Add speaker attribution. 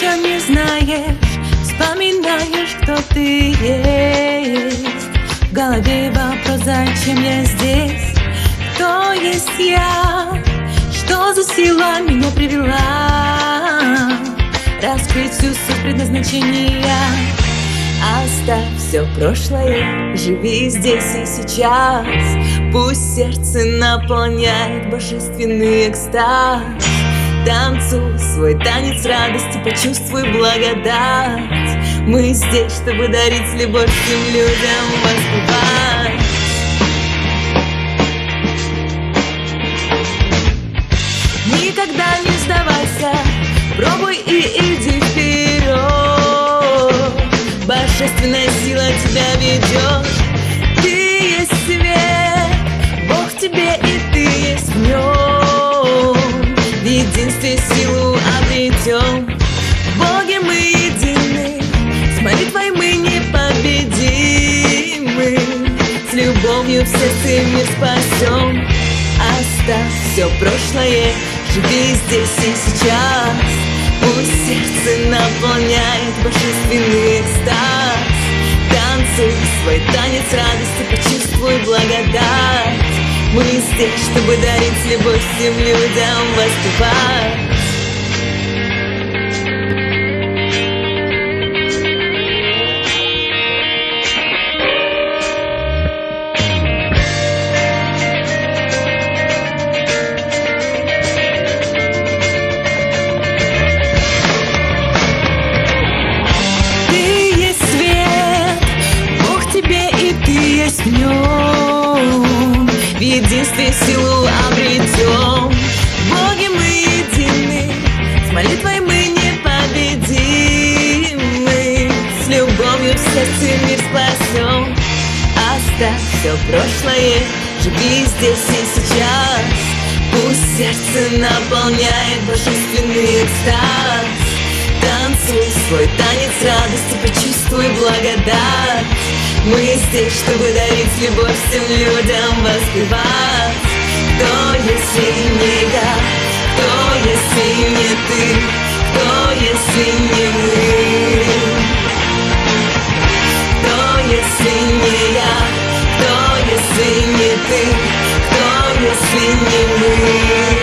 Speaker 1: еще не знаешь, вспоминаешь, кто ты есть. В голове вопрос, зачем я здесь? Кто есть я? Что за сила меня привела? Раскрыть всю суть предназначения. Оставь все прошлое, живи здесь и сейчас. Пусть сердце наполняет божественный экстаз. Танцуй свой танец радости, почувствуй благодать. Мы здесь, чтобы дарить любовь всем людям, воспевать. Никогда не сдавайся, пробуй и иди вперед. Божественная сила тебя ведет. Ты есть свет, Бог в тебе и ты есть в нем. В единстве силу обретем. В Боге мы едины, с молитвой мы непобедимы. С любовью в сердце мир спасем. Оставь все прошлое, живи здесь и сейчас. Пусть сердце наполняет божественный экстаз. Танцуй свой танец радости, почувствуй благодать. Мы здесь, чтобы дарить любовь всем людям, воспевать. В нем, в единстве силу обретем. В Боге мы едины, с молитвой мы непобедимы. С любовью в сердце мир спасем. Оставь все прошлое, живи здесь и сейчас. Пусть сердце наполняет божественный экстаз. Танцуй свой танец радости, почувствуй благодать. Мы здесь, чтобы дарить любовь всем людям, воспевать. Кто, если не я? Кто, если не ты? Кто, если не мы? Кто, если не я? Кто, если не ты? Кто, если не мы?